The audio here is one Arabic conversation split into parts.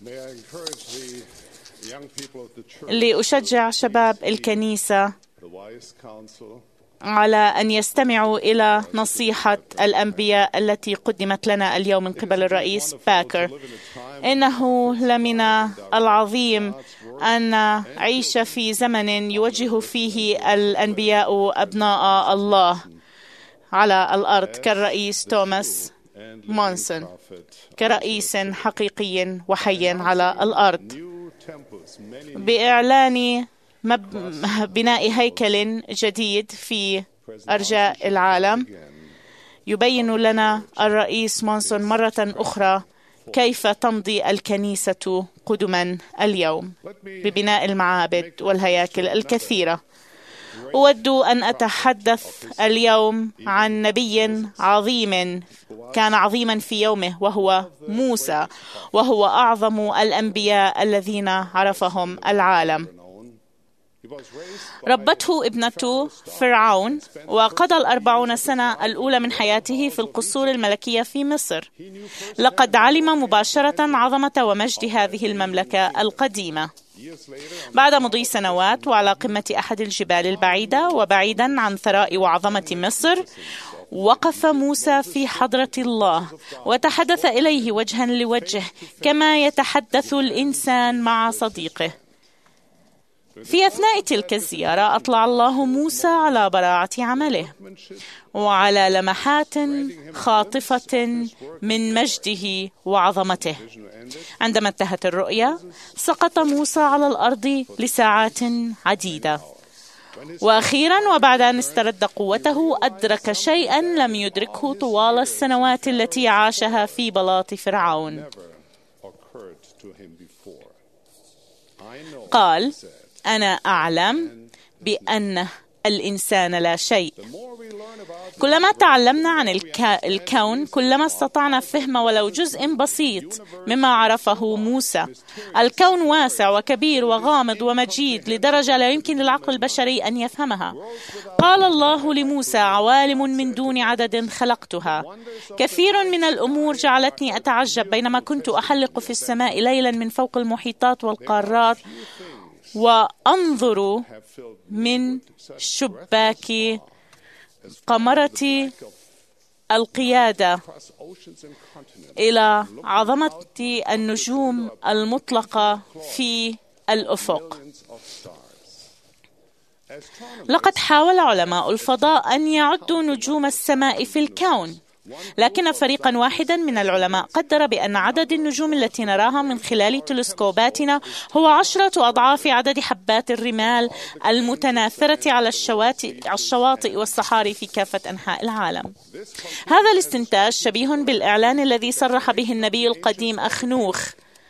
لأشجع شباب الكنيسة على أن يستمعوا إلى نصيحة الأنبياء التي قدمت لنا اليوم من قبل الرئيس باكر. إنه لمن العظيم أن نعيش في زمن يوجه فيه الأنبياء أبناء الله على الأرض كالرئيس توماس مونسون، كرئيس حقيقي وحي على الأرض، بإعلان بناء هيكل جديد في أرجاء العالم. يبين لنا الرئيس مونسون مرة أخرى كيف تمضي الكنيسة قدما اليوم ببناء المعابد والهياكل الكثيرة. أود أن أتحدث اليوم عن نبي عظيم كان عظيما في يومه، وهو موسى، وهو أعظم الأنبياء الذين عرفهم العالم. ربته ابنته فرعون، وقضى 40 سنة الأولى من حياته في القصور الملكية في مصر. لقد علم مباشرة عظمة ومجد هذه المملكة القديمة. بعد مضي سنوات وعلى قمة أحد الجبال البعيدة وبعيدا عن ثراء وعظمة مصر، وقف موسى في حضرة الله وتحدث إليه وجها لوجه كما يتحدث الإنسان مع صديقه. في أثناء تلك الزيارة أطلع الله موسى على براعة عمله وعلى لمحات خاطفة من مجده وعظمته. عندما انتهت الرؤيا سقط موسى على الأرض لساعات عديدة، وأخيرا وبعد أن استرد قوته أدرك شيئا لم يدركه طوال السنوات التي عاشها في بلاط فرعون. قال: أنا أعلم بأن الإنسان لا شيء. كلما تعلمنا عن الكون كلما استطعنا فهم ولو جزء بسيط مما عرفه موسى. الكون واسع وكبير وغامض ومجيد لدرجة لا يمكن للعقل البشري أن يفهمها. قال الله لموسى: عوالم من دون عدد خلقتها. كثير من الأمور جعلتني أتعجب بينما كنت أحلق في السماء ليلا من فوق المحيطات والقارات، وأنظر من شباك قمرة القيادة إلى عظمة النجوم المطلقة في الأفق. لقد حاول علماء الفضاء أن يعدوا نجوم السماء في الكون، لكن فريقا واحدا من العلماء قدر بأن عدد النجوم التي نراها من خلال تلسكوباتنا هو 10 أضعاف عدد حبات الرمال المتناثرة على الشواطئ والصحاري في كافة أنحاء العالم. هذا الاستنتاج شبيه بالإعلان الذي صرح به النبي القديم أخنوخ: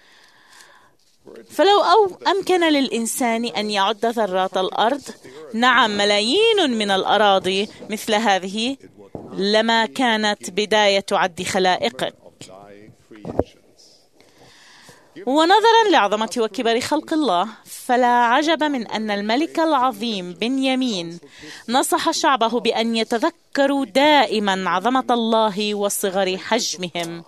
فلو أمكن للإنسان أن يعد ذرات الأرض، نعم ملايين من الأراضي مثل هذه، لما كانت بداية عد خلائقك. ونظرا لعظمة وكبر خلق الله، فلا عجب من أن الملك العظيم بنيامين نصح شعبه بأن يتذكروا دائما عظمة الله وصغر حجمهم.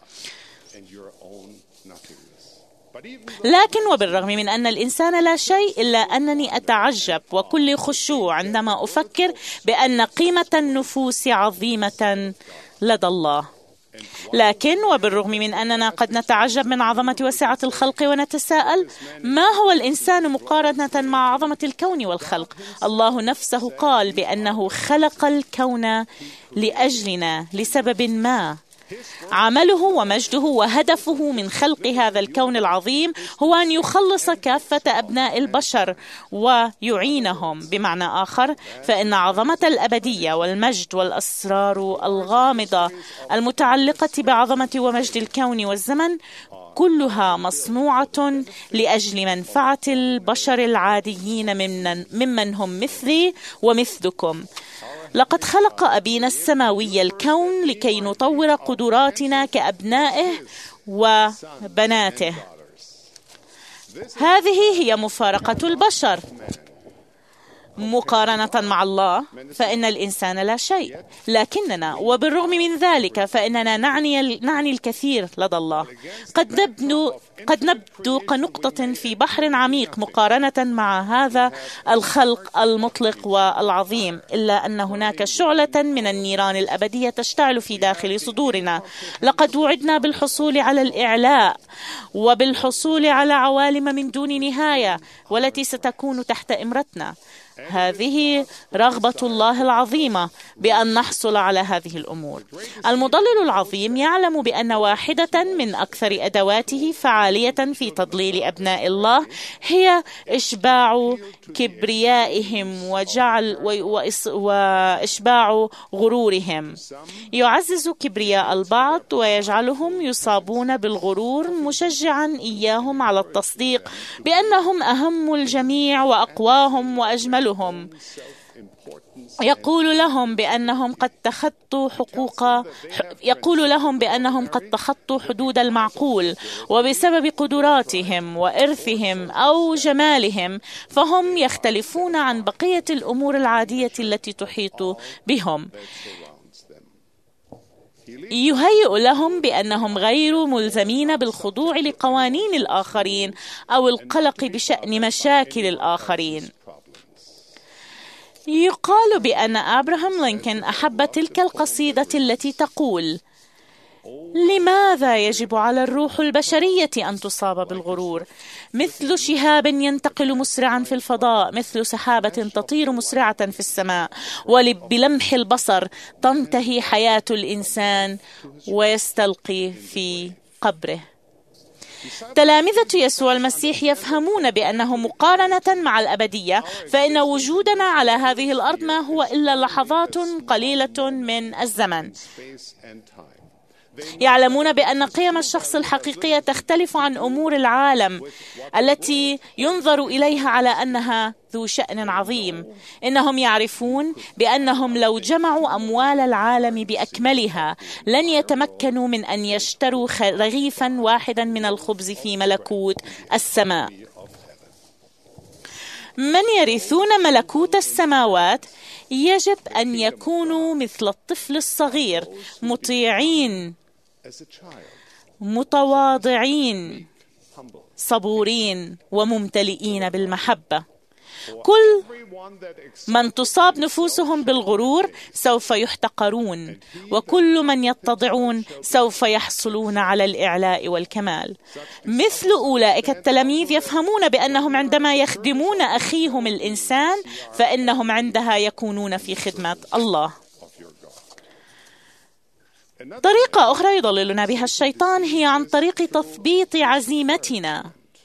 لكن وبالرغم من أن الإنسان لا شيء، إلا أنني أتعجب وكل خشوع عندما أفكر بأن قيمة النفوس عظيمة لدى الله. لكن وبالرغم من أننا قد نتعجب من عظمة وسعة الخلق ونتساءل: ما هو الإنسان مقارنة مع عظمة الكون والخلق؟ الله نفسه قال بأنه خلق الكون لأجلنا لسبب ما. عمله ومجده وهدفه من خلق هذا الكون العظيم هو أن يخلص كافة أبناء البشر ويعينهم. بمعنى آخر، فإن عظمة الأبدية والمجد والأسرار الغامضة المتعلقة بعظمة ومجد الكون والزمن كلها مصنوعة لأجل منفعة البشر العاديين ممن هم مثلي ومثلكم. لقد خلق أبينا السماوي الكون لكي نطور قدراتنا كأبنائه وبناته. هذه هي مفارقة البشر. مقارنة مع الله فإن الإنسان لا شيء، لكننا وبالرغم من ذلك فإننا نعني الكثير لدى الله. قد نبدو كنقطة في بحر عميق مقارنة مع هذا الخلق المطلق والعظيم، إلا أن هناك شعلة من النيران الأبدية تشتعل في داخل صدورنا. لقد وعدنا بالحصول على الإعلاء وبالحصول على عوالم من دون نهاية والتي ستكون تحت إمرتنا. هذه رغبة الله العظيمة بأن نحصل على هذه الأمور. المضلل العظيم يعلم بأن واحدة من أكثر أدواته فعالية في تضليل أبناء الله هي إشباع كبريائهم وإشباع غرورهم. يعزز كبرياء البعض ويجعلهم يصابون بالغرور، مشجعا إياهم على التصديق بأنهم أهم الجميع وأقواهم وأجملهم. يقول لهم بأنهم قد تخطوا حدود المعقول، وبسبب قدراتهم وإرثهم أو جمالهم فهم يختلفون عن بقية الأمور العادية التي تحيط بهم. يهيئ لهم بأنهم غير ملزمين بالخضوع لقوانين الآخرين أو القلق بشأن مشاكل الآخرين. يقال بأن أبراهام لينكولن أحب تلك القصيدة التي تقول: لماذا يجب على الروح البشرية أن تصاب بالغرور؟ مثل شهاب ينتقل مسرعا في الفضاء، مثل سحابة تطير مسرعة في السماء، وبلمح البصر تنتهي حياة الإنسان ويستلقي في قبره. تلامذة يسوع المسيح يفهمون بأنه مقارنة مع الأبدية فإن وجودنا على هذه الأرض ما هو إلا لحظات قليلة من الزمن. يعلمون بأن قيم الشخص الحقيقية تختلف عن أمور العالم التي ينظر إليها على أنها ذو شأن عظيم. إنهم يعرفون بأنهم لو جمعوا أموال العالم بأكملها لن يتمكنوا من أن يشتروا رغيفا واحدا من الخبز في ملكوت السماء. من يرثون ملكوت السماوات يجب أن يكونوا مثل الطفل الصغير، مطيعين، متواضعين، صبورين وممتلئين بالمحبة. كل من تصاب نفوسهم بالغرور سوف يحتقرون، وكل من يتضعون سوف يحصلون على الإعلاء والكمال. مثل أولئك التلاميذ يفهمون بأنهم عندما يخدمون أخيهم الإنسان فإنهم عندها يكونون في خدمة الله. طريقة أخرى يضللنا بها الشيطان هي عن طريق تثبيط عزيمتنا.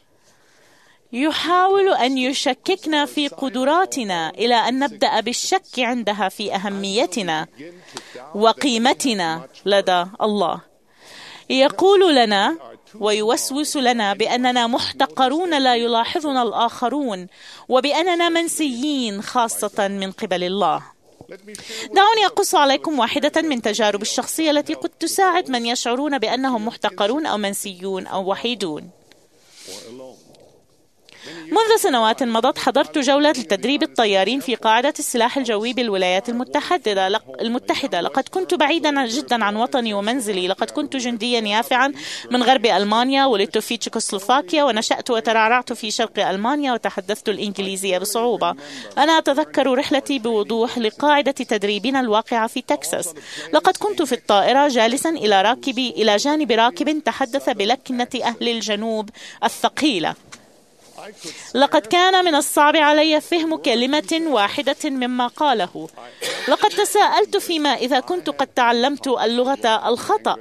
يحاول أن يشككنا في قدراتنا إلى أن نبدأ بالشك عندها في أهميتنا وقيمتنا لدى الله. يقول لنا ويوسوس لنا بأننا محتقرون لا يلاحظنا الآخرون، وبأننا منسيين خاصة من قبل الله. دعوني أقص عليكم واحدة من تجارب الشخصية التي قد تساعد من يشعرون بأنهم محتقرون أو منسيون أو وحيدون. منذ سنوات مضت حضرت جولة لتدريب الطيارين في قاعدة السلاح الجوي بالولايات المتحدة. لقد كنت بعيدا جدا عن وطني ومنزلي. لقد كنت جنديا يافعا من غرب ألمانيا، ولدت في تشيكوسلوفاكيا، ونشأت وترعرعت في شرق ألمانيا، وتحدثت الإنجليزية بصعوبة. أنا أتذكر رحلتي بوضوح لقاعدة تدريبنا الواقعة في تكساس. لقد كنت في الطائرة جالسا إلى جانب راكب تحدث بلكنة أهل الجنوب الثقيلة. لقد كان من الصعب علي فهم كلمة واحدة مما قاله. لقد تساءلت فيما إذا كنت قد تعلمت اللغة الخطأ.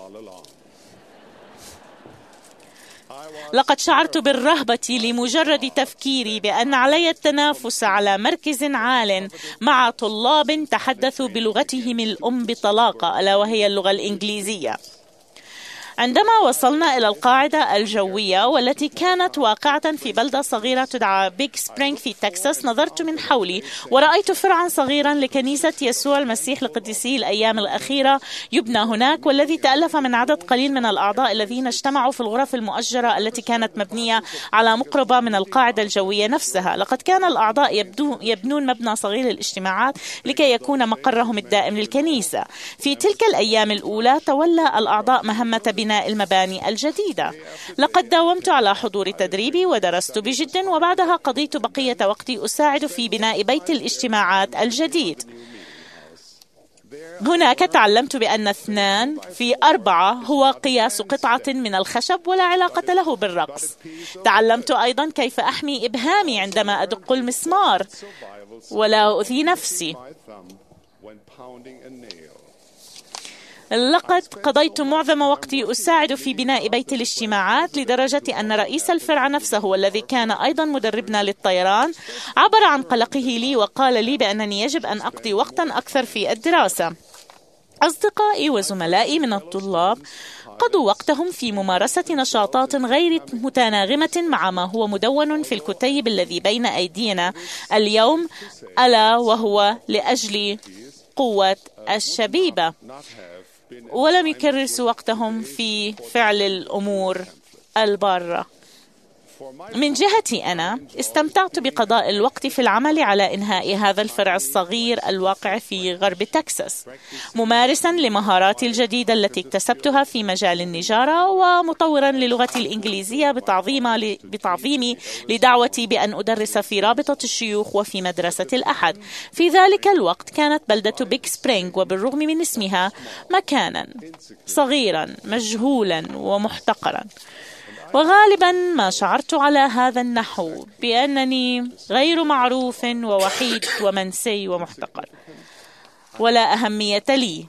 لقد شعرت بالرهبة لمجرد تفكيري بأن علي التنافس على مركز عال مع طلاب تحدثوا بلغتهم الأم بطلاقة، ألا وهي اللغة الإنجليزية. عندما وصلنا إلى القاعدة الجوية والتي كانت واقعة في بلدة صغيرة تدعى بيغ سبرينغ في تكساس، نظرت من حولي ورأيت فرعا صغيرا لكنيسة يسوع المسيح لقديسي الأيام الأخيرة يبنى هناك، والذي تألف من عدد قليل من الأعضاء الذين اجتمعوا في الغرف المؤجرة التي كانت مبنية على مقربة من القاعدة الجوية نفسها. لقد كان الأعضاء يبنون مبنى صغير للاجتماعات لكي يكون مقرهم الدائم للكنيسة. في تلك الأيام الأولى تولى الأعضاء مهمة بناء المباني الجديدة. لقد داومت على حضور تدريبي ودرست بجد، وبعدها قضيت بقية وقتي أساعد في بناء بيت الاجتماعات الجديد. هناك تعلمت بأن 2 في 4 هو قياس قطعة من الخشب ولا علاقة له بالرقص. تعلمت أيضا كيف أحمي إبهامي عندما أدق المسمار ولا أؤذي نفسي. لقد قضيت معظم وقتي أساعد في بناء بيت الاجتماعات، لدرجة أن رئيس الفرع نفسه والذي كان أيضا مدربنا للطيران عبر عن قلقه لي وقال لي بأنني يجب أن أقضي وقتا أكثر في الدراسة. أصدقائي وزملائي من الطلاب قضوا وقتهم في ممارسة نشاطات غير متناغمة مع ما هو مدون في الكتيب الذي بين أيدينا اليوم، ألا وهو لأجل قوة الشبيبة، ولم يكرسوا وقتهم في فعل الأمور البارة. من جهتي أنا استمتعت بقضاء الوقت في العمل على إنهاء هذا الفرع الصغير الواقع في غرب تكساس، ممارسا لمهاراتي الجديدة التي اكتسبتها في مجال النجارة، ومطورا للغتي الإنجليزية بتعظيمي لدعوتي بأن أدرس في رابطة الشيوخ وفي مدرسة الأحد. في ذلك الوقت كانت بلدة بيغ سبرينغ وبالرغم من اسمها مكانا صغيرا مجهولا ومحتقرا، وغالبا ما شعرت على هذا النحو بأنني غير معروف ووحيد ومنسي ومحتقر ولا أهمية لي.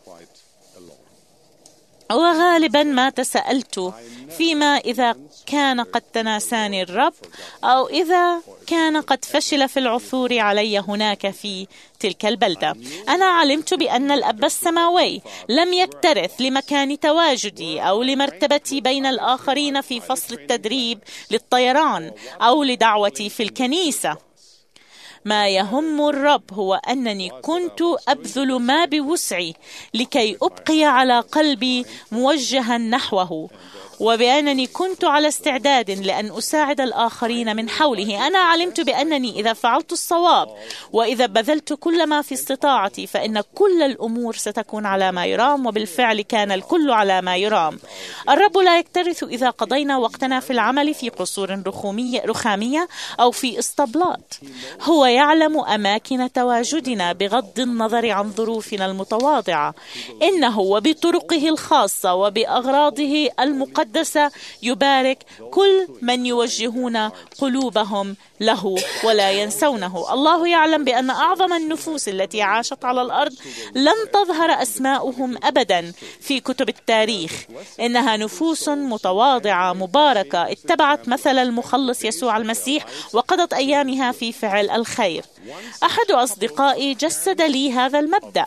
وغالبا ما تساءلت فيما إذا كان قد تناساني الرب، أو إذا كان قد فشل في العثور علي هناك في تلك البلدة. أنا علمت بأن الأب السماوي لم يكترث لمكان تواجدي أو لمرتبتي بين الآخرين في فصل التدريب للطيران أو لدعوتي في الكنيسة. ما يهم الرب هو أنني كنت أبذل ما بوسعي لكي أبقي على قلبي موجها نحوه، وبأنني كنت على استعداد لأن أساعد الآخرين من حوله. أنا علمت بأنني إذا فعلت الصواب وإذا بذلت كل ما في استطاعتي فإن كل الأمور ستكون على ما يرام، وبالفعل كان الكل على ما يرام. الرب لا يكترث إذا قضينا وقتنا في العمل في قصور رخامية أو في اسطبلات. هو يعلم أماكن تواجدنا بغض النظر عن ظروفنا المتواضعة. إنه وبطرقه الخاصة وبأغراضه المقدسة يبارك كل من يوجهون قلوبهم له ولا ينسونه. الله يعلم بأن أعظم النفوس التي عاشت على الأرض لن تظهر أسماؤهم أبدا في كتب التاريخ. إنها نفوس متواضعة مباركة اتبعت مثل المخلص يسوع المسيح وقضت أيامها في فعل الخير. أحد أصدقائي جسد لي هذا المبدأ.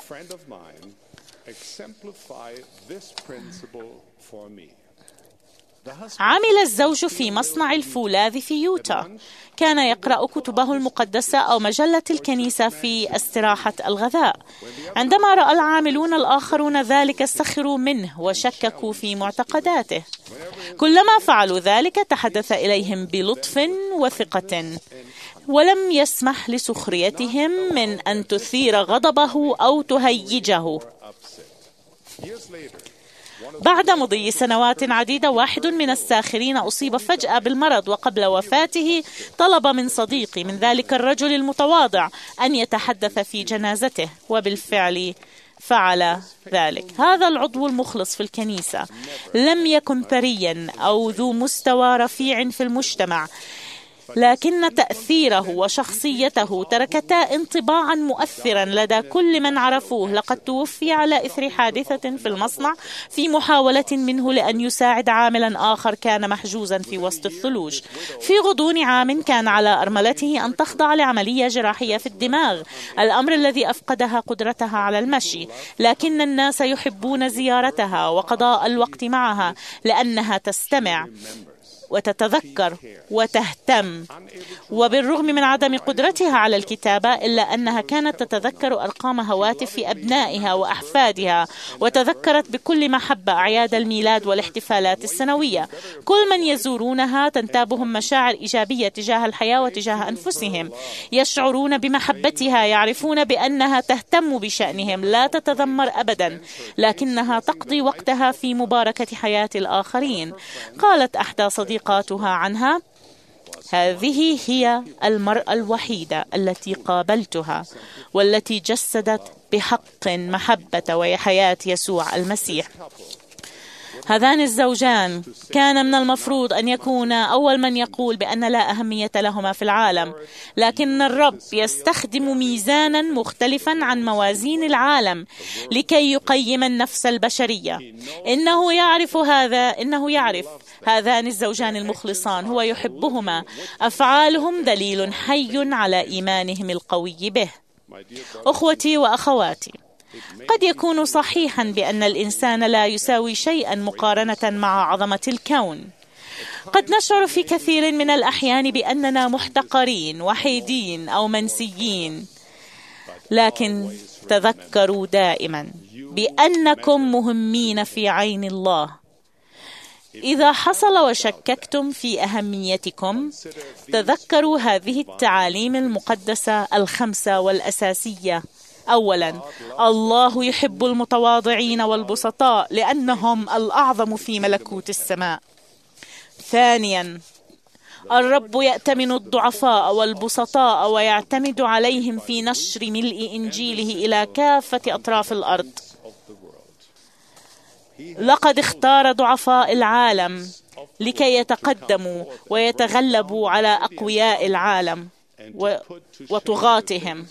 عمل الزوج في مصنع الفولاذ في يوتا. كان يقرأ كتبه المقدسة أو مجلة الكنيسة في استراحة الغذاء. عندما رأى العاملون الآخرون ذلك سخروا منه وشككوا في معتقداته. كلما فعلوا ذلك تحدث إليهم بلطف وثقة، ولم يسمح لسخريتهم من أن تثير غضبه أو تهيجه. بعد مضي سنوات عديدة، واحد من الساخرين أصيب فجأة بالمرض، وقبل وفاته طلب من صديقي من ذلك الرجل المتواضع أن يتحدث في جنازته، وبالفعل فعل ذلك. هذا العضو المخلص في الكنيسة لم يكن ثريا أو ذو مستوى رفيع في المجتمع. لكن تأثيره وشخصيته تركتا انطباعا مؤثرا لدى كل من عرفوه. لقد توفي على إثر حادثة في المصنع في محاولة منه لأن يساعد عاملا آخر كان محجوزا في وسط الثلوج. في غضون عام كان على أرملته أن تخضع لعملية جراحية في الدماغ، الأمر الذي أفقدها قدرتها على المشي، لكن الناس يحبون زيارتها وقضاء الوقت معها لأنها تستمع وتتذكر وتهتم. وبالرغم من عدم قدرتها على الكتابة إلا أنها كانت تتذكر أرقام هواتف أبنائها وأحفادها، وتذكرت بكل محبة أعياد الميلاد والاحتفالات السنوية. كل من يزورونها تنتابهم مشاعر إيجابية تجاه الحياة وتجاه أنفسهم، يشعرون بمحبتها، يعرفون بأنها تهتم بشأنهم، لا تتذمر أبدا، لكنها تقضي وقتها في مباركة حياة الآخرين. قالت أحدى صديقاتها عنها: هذه هي المرأة الوحيدة التي قابلتها والتي جسدت بحق محبة وحياة يسوع المسيح. هذان الزوجان كان من المفروض أن يكون أول من يقول بأن لا أهمية لهما في العالم، لكن الرب يستخدم ميزانا مختلفا عن موازين العالم لكي يقيم النفس البشرية. إنه يعرف هذان الزوجان المخلصان، هو يحبهما. أفعالهم دليل حي على إيمانهم القوي به. أخوتي وأخواتي، قد يكون صحيحا بأن الإنسان لا يساوي شيئا مقارنة مع عظمة الكون. قد نشعر في كثير من الأحيان بأننا محتقرين، وحيدين أو منسيين، لكن تذكروا دائما بأنكم مهمين في عين الله. إذا حصل وشككتم في أهميتكم، تذكروا هذه التعاليم المقدسة الخمسة والأساسية. أولا، الله يحب المتواضعين والبسطاء لأنهم الأعظم في ملكوت السماء. ثانيا، الرب يأتمن الضعفاء والبسطاء ويعتمد عليهم في نشر ملء إنجيله إلى كافة أطراف الأرض. لقد اختار ضعفاء العالم لكي يتقدموا ويتغلبوا على أقوياء العالم وطغاتهم،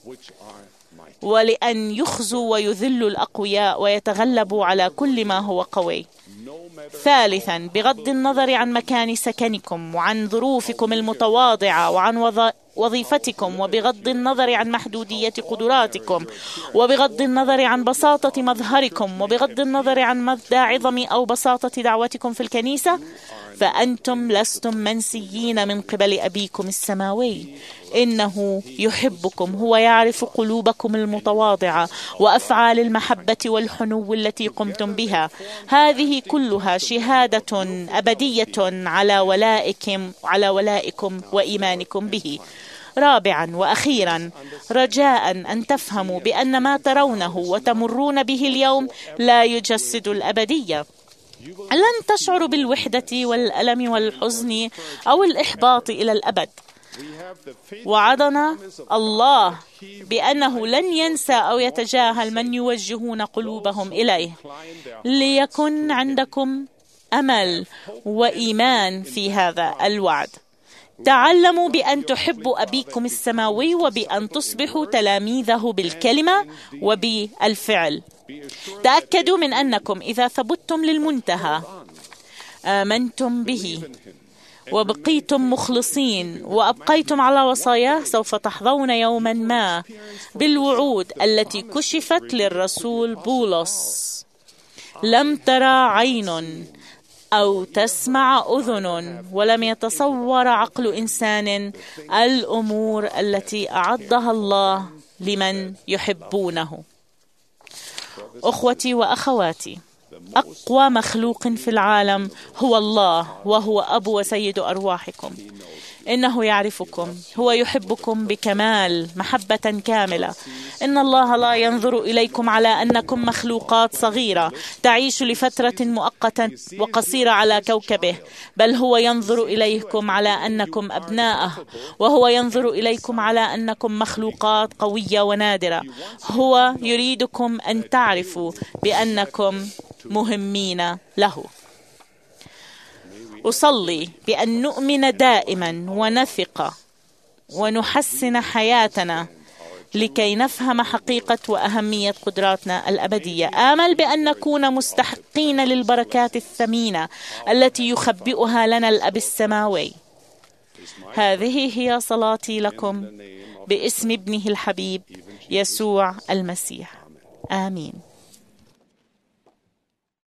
ولأن يخزوا ويذلوا الأقوياء ويتغلبوا على كل ما هو قوي. ثالثا، بغض النظر عن مكان سكنكم وعن ظروفكم المتواضعة وعن وظيفتكم، وبغض النظر عن محدودية قدراتكم، وبغض النظر عن بساطة مظهركم، وبغض النظر عن مدى عظم أو بساطة دعوتكم في الكنيسة، فأنتم لستم منسيين من قبل أبيكم السماوي. إنه يحبكم، هو يعرف قلوبكم المتواضعة وأفعال المحبة والحنو التي قمتم بها. هذه كلها شهادة أبدية على ولائكم وإيمانكم به. رابعا وأخيرا، رجاء أن تفهموا بأن ما ترونه وتمرون به اليوم لا يجسد الأبدية. لن تشعروا بالوحدة والألم والحزن أو الإحباط إلى الأبد. وعدنا الله بأنه لن ينسى أو يتجاهل من يوجهون قلوبهم إليه. ليكن عندكم أمل وإيمان في هذا الوعد. تعلموا بأن تحبوا أبيكم السماوي وبأن تصبحوا تلاميذه بالكلمة وبالفعل. تأكدوا من أنكم إذا ثبتتم للمنتهى، آمنتم به وبقيتم مخلصين وأبقيتم على وصاياه، سوف تحظون يوما ما بالوعود التي كشفت للرسول بولس: لم ترى عين أو تسمع أذن ولم يتصور عقل إنسان الأمور التي أعدها الله لمن يحبونه. أخوتي وأخواتي، أقوى مخلوق في العالم هو الله، وهو أبو وسيد أرواحكم. إنه يعرفكم، هو يحبكم بكمال محبة كاملة. إن الله لا ينظر إليكم على أنكم مخلوقات صغيرة تعيش لفترة مؤقتة وقصيرة على كوكبه، بل هو ينظر إليكم على أنكم أبناءه، وهو ينظر إليكم على أنكم مخلوقات قوية ونادرة. هو يريدكم أن تعرفوا بأنكم مهمين له. أصلي بأن نؤمن دائما ونثق ونحسن حياتنا لكي نفهم حقيقة وأهمية قدراتنا الأبدية. آمل بأن نكون مستحقين للبركات الثمينة التي يخبئها لنا الأب السماوي. هذه هي صلاتي لكم باسم ابنه الحبيب يسوع المسيح. آمين.